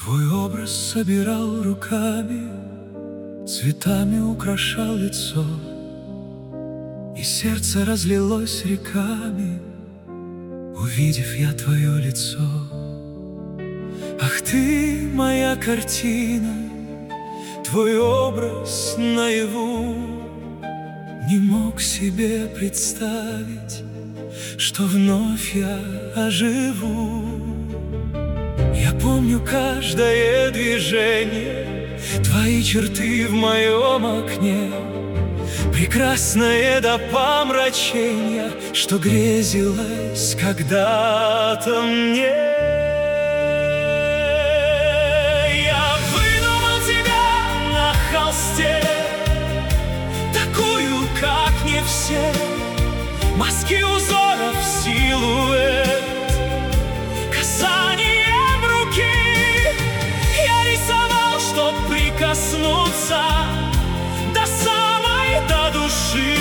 Твой образ собирал руками, цветами украшал лицо, и сердце разлилось реками, увидев я твое лицо. Ах ты, моя картина, твой образ наяву. Не мог себе представить, что вновь я оживу. Я помню каждое движение, твои черты в моем окне, прекрасное до помрачения, что грезилось когда-то мне. Я выдумал тебя на холсте, такую, как не все, мазки узоров, силуэт, касанием руки я рисовал, чтоб прикоснуться до души.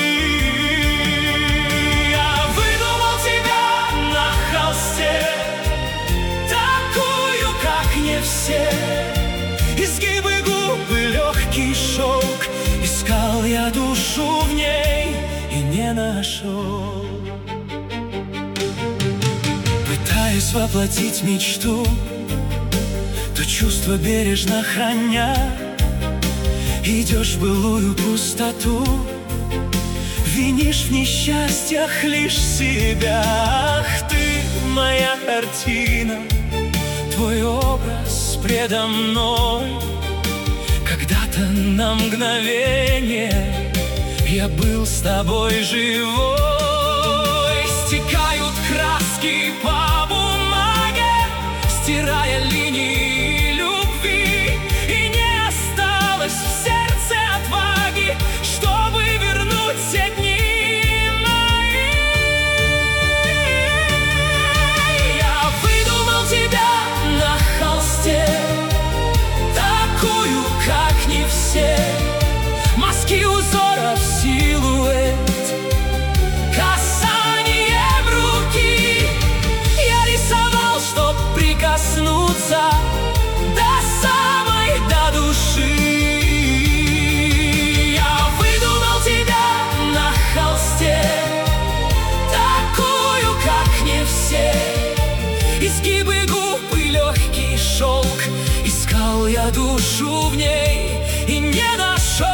Я выдумал тебя на холсте, такую, как не все, изгибы губ и легкий шелк. Искал я душу в ней и не нашел. Пытаясь воплотить мечту, то чувство бережно храня, идешь в былую пустоту, винишь в несчастьях лишь себя. Ах ты, моя картина, твой образ предо мной. Когда-то на мгновение я был с тобой живой. Стекают краски по бумаге, стирая линии любви, и не осталось в сердце отваги, чтобы вернуть все дни мои. Я выдумал тебя на холсте, такую, как не все, мазки узоров, силуэт, касанием руки я рисовал, чтоб прикоснуться до души. Я выдумал тебя на холсте, такую, как не все, изгибы губ и легкий шелк. Искал я душу в ней и не нашел.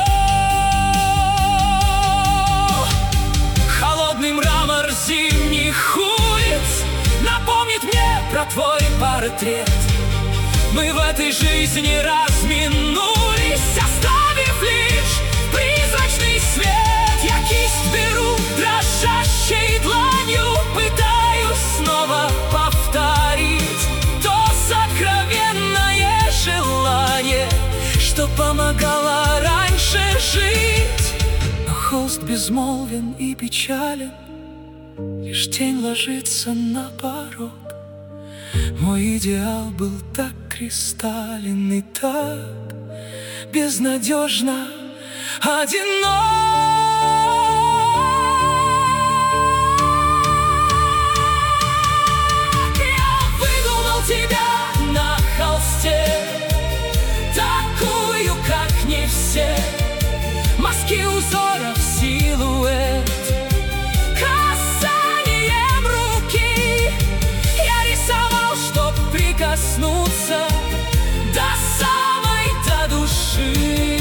Холодный мрамор зимних улиц напомнит мне про твой портрет. Мы в этой жизни разминулись, оставив лишь призрачный свет. Я кисть беру дрожащей дланью, пытаюсь снова повторить то сокровенное желание, что помогало раньше жить. Но холст безмолвен и печален, лишь тень ложится на порог. Мой идеал был так кристаллен и так безнадежно одинок. Я выдумал тебя на холсте, такую, как не все, мазки узоров, силуэт, касанием руки я рисовал, чтоб прикоснуться до души.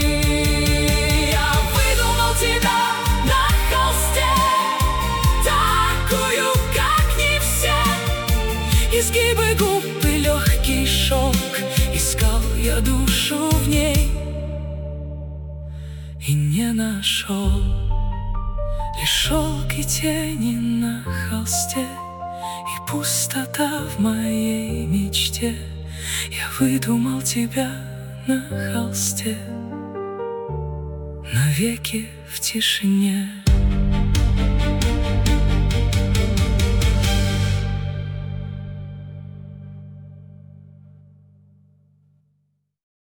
Я выдумал тебя на холсте, такую, как не все, изгибы губ и легкий шелк. Искал я душу в ней и не нашел. Лишь шелк и тени на холсте, и пустота в моей мечте. Я выдумал тебя на холсте, навеки в тишине.